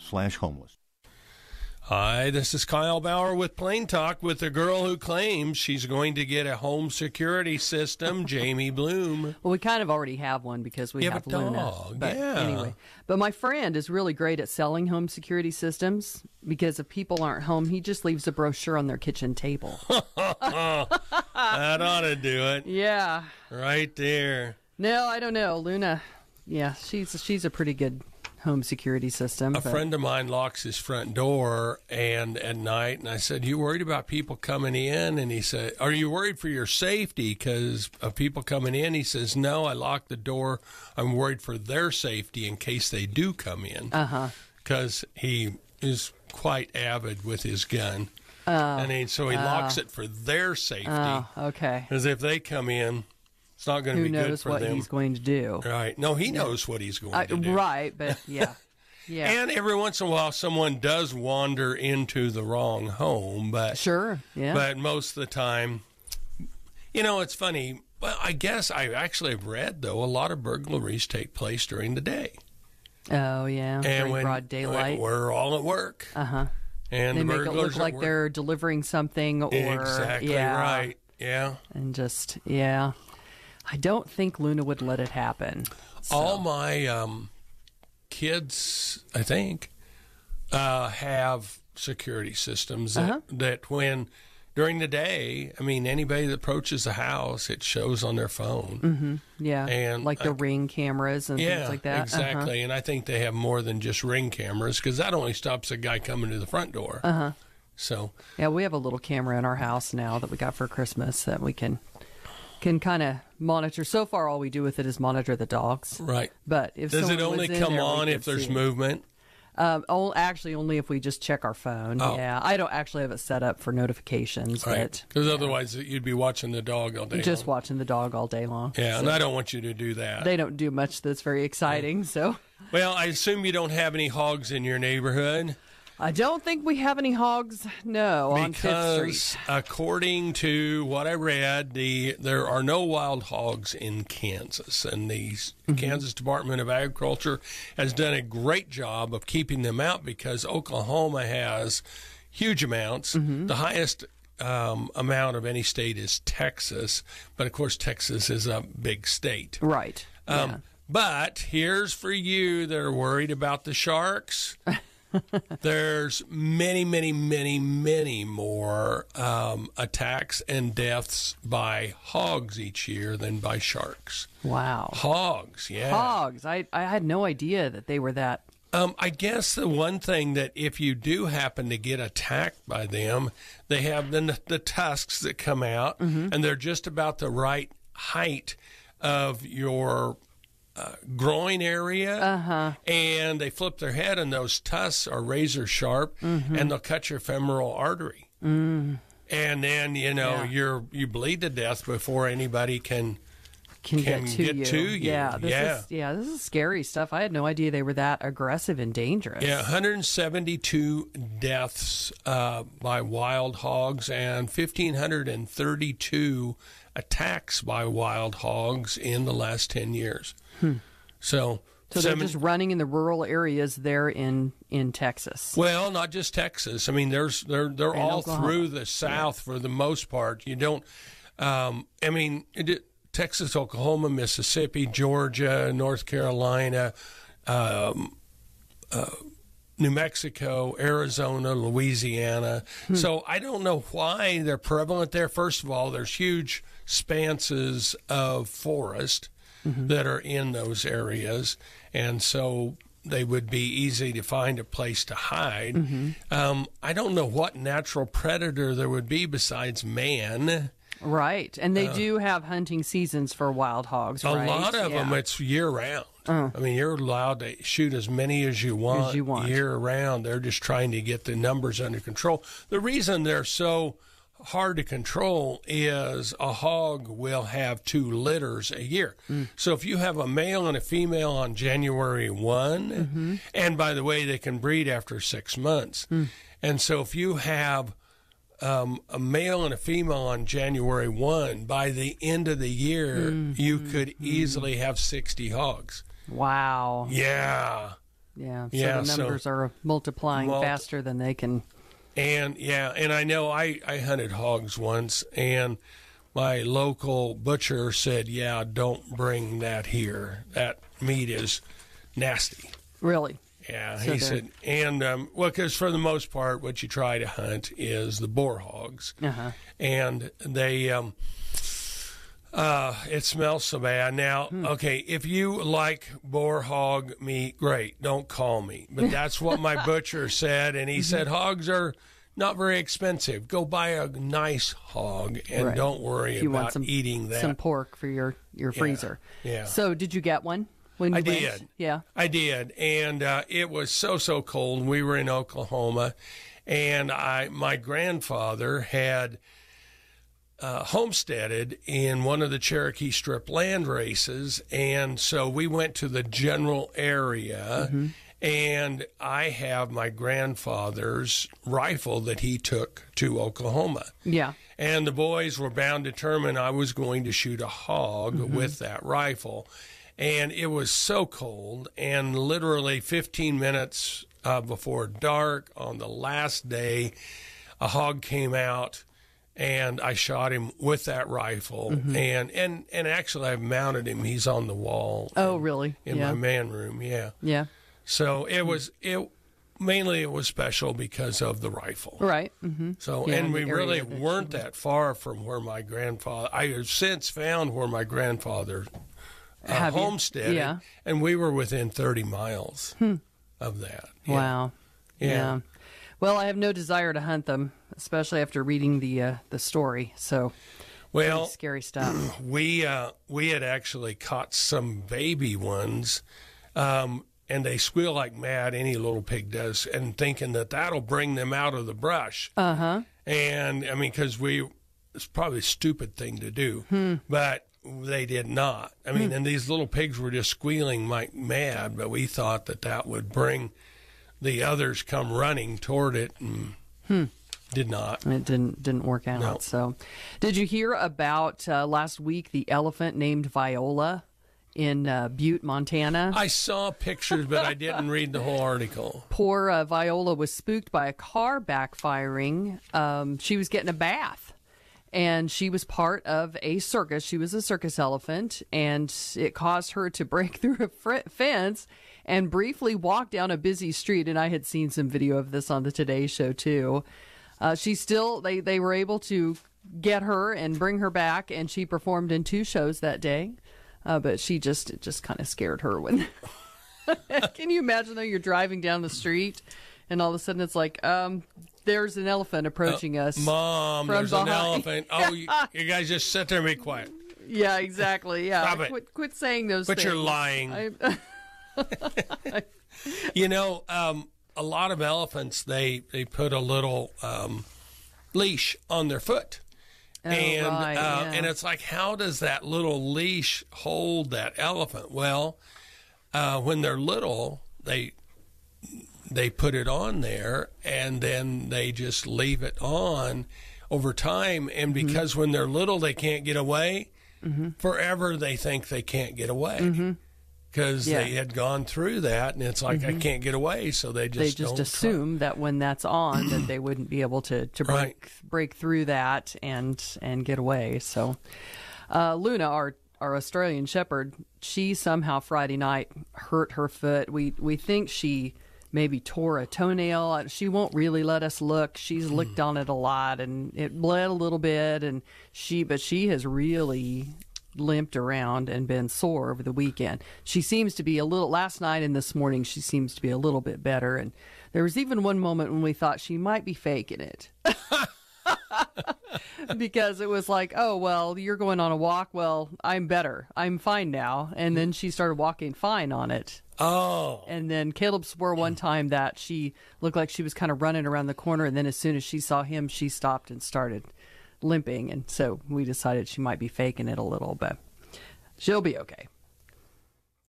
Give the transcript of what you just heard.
www.plaintalk.com/homeless. Hi, this is Kyle Bauer with Plain Talk with the girl who claims she's going to get a home security system, Jamie Bloom. Well, we kind of already have one because we have a Luna. dog. But yeah. Anyway, but my friend is really great at selling home security systems because if people aren't home, he just leaves a brochure on their kitchen table. That ought to do it. Yeah. Right there. No, I don't know. Luna, yeah, she's a pretty good home security system. A friend of mine locks his front door and at night, and I said, "You worried about people coming in?" And he said, "Are you worried for your safety because of people coming in?" He says, "No, I locked the door. I'm worried for their safety in case they do come in." Because he is quite avid with his gun. So he locks it for their safety. Okay. Because if they come in, it's not going to be good for them. Who knows what he's going to do. Right. No, he knows what he's going to do. Right, but yeah. Yeah. And every once in a while, someone does wander into the wrong home. But sure, yeah. But most of the time, it's funny. Well, I guess I actually have read, though, a lot of burglaries take place during the day. Oh, yeah. And during broad daylight. We're all at work. Uh-huh. And they the make it look like work. They're delivering something or... Exactly right. Yeah. And just, yeah. I don't think Luna would let it happen. So. All my kids, I think, have security systems that when during the day, anybody that approaches the house, it shows on their phone. Mm-hmm. Yeah, and like the Ring cameras and things like that. Exactly. And I think they have more than just Ring cameras because that only stops a guy coming to the front door. So yeah, we have a little camera in our house now that we got for Christmas that we can kind of monitor. So far, all we do with it is monitor the dogs. Right. But if does it only come on if there's movement? Actually, only if we just check our phone. Oh. Yeah, I don't actually have it set up for notifications. Right. Because otherwise, you'd be watching the dog all day Just watching the dog all day long. Yeah, so, and I don't want you to do that. They don't do much that's very exciting, so... Well, I assume you don't have any hogs in your neighborhood? I don't think we have any hogs, on Fifth Street. Because according to what I read, there are no wild hogs in Kansas, and the Kansas Department of Agriculture has done a great job of keeping them out because Oklahoma has huge amounts. The highest amount of any state is Texas, but of course Texas is a big state. Right. But here's for you that are worried about the sharks. There's many, many, many, many more attacks and deaths by hogs each year than by sharks. Wow. Hogs, yeah. Hogs. I had no idea that they were that. I guess the one thing that if you do happen to get attacked by them, they have the tusks that come out, and they're just about the right height of your groin area, and they flip their head, and those tusks are razor sharp, and they'll cut your femoral artery, and then you bleed to death before anybody can get to you. Yeah, this is scary stuff. I had no idea they were that aggressive and dangerous. Yeah, 172 deaths by wild hogs and 1,532 attacks by wild hogs in the last 10 years. So they're just running in the rural areas there in Texas. Well, not just Texas. They're all Oklahoma. through the South for the most part. You don't. Texas, Oklahoma, Mississippi, Georgia, North Carolina, New Mexico, Arizona, Louisiana. So I don't know why they're prevalent there. First of all, there's huge expanses of forest that are in those areas, and so they would be easy to find a place to hide. I don't know what natural predator there would be besides man. Right, and they do have hunting seasons for wild hogs, right? A lot of them, it's year-round. You're allowed to shoot as many as you want, year-round. They're just trying to get the numbers under control. The reason they're so hard to control is a hog will have 2 litters a year. So if you have a male and a female on January 1, and by the way, they can breed after 6 months. And so if you have a male and a female on January 1, by the end of the year, you could easily have 60 hogs. Wow. Yeah. Yeah. So the numbers are multiplying faster than they can. And I know I hunted hogs once, and my local butcher said, "Yeah, don't bring that here. That meat is nasty." Really? Yeah, so he said, and because for the most part, what you try to hunt is the boar hogs, and they, it smells so bad. Now, okay, if you like boar hog meat, great, don't call me. But that's what my butcher said, and he said hogs are not very expensive. Go buy a nice hog, and don't worry about eating that. Some pork for your freezer. Yeah. So, did you get one? I did. Yeah. I did. And it was so cold. We were in Oklahoma, and my grandfather had homesteaded in one of the Cherokee Strip land races, and so we went to the general area, and I have my grandfather's rifle that he took to Oklahoma. Yeah. And the boys were bound determined I was going to shoot a hog with that rifle. And it was so cold, and literally 15 minutes before dark on the last day, a hog came out, and I shot him with that rifle. And actually, I've mounted him. He's on the wall. Oh, really? In my man room, yeah. Yeah. So it was special because of the rifle. Right. So, and we really weren't that far from where my grandfather, I have since found where my grandfather homesteaded, and we were within 30 miles of that. Yeah. Wow. Yeah. Well, I have no desire to hunt them, especially after reading the story. So, scary stuff. We had actually caught some baby ones, and they squeal like mad. Any little pig does, and thinking that'll bring them out of the brush. And I mean, because it's probably a stupid thing to do, but they did not. I mean, and these little pigs were just squealing like mad, but we thought that would bring the others come running toward it, and did not. It didn't work out. No. So, did you hear about last week the elephant named Viola in Butte, Montana? I saw pictures, but I didn't read the whole article. Poor Viola was spooked by a car backfiring. She was getting a bath. And she was part of a circus. She was a circus elephant, and it caused her to break through a fence and briefly walk down a busy street. And I had seen some video of this on the Today Show, too. They were able to get her and bring her back, and she performed in 2 shows that day. But it just kind of scared her when. Can you imagine, though, you're driving down the street, and all of a sudden it's like, there's an elephant approaching us. Mom, there's an elephant. Oh, you guys just sit there and be quiet. Yeah, exactly. Yeah. Stop it. Quit saying those things. But you're lying. You know, a lot of elephants, they put a little leash on their foot. And it's like, how does that little leash hold that elephant? Well, when they're little, they put it on there, and then they just leave it on over time. And because when they're little, they can't get away, forever they think they can't get away. Because they had gone through that, and it's like, I can't get away, so they just assume that when that's on, that they wouldn't be able to break through that and get away. So Luna, our Australian Shepherd, she somehow Friday night hurt her foot. We think she maybe tore a toenail. She won't really let us look. She's licked on it a lot, and it bled a little bit. And she has really limped around and been sore over the weekend. She seems to be last night and this morning, she seems to be a little bit better. And there was even one moment when we thought she might be faking it. Because it was like, oh, well, you're going on a walk. Well, I'm better. I'm fine now. And then she started walking fine on it. Oh. And then Caleb swore one time that she looked like she was kind of running around the corner. And then as soon as she saw him, she stopped and started limping. And so we decided she might be faking it a little, but she'll be okay.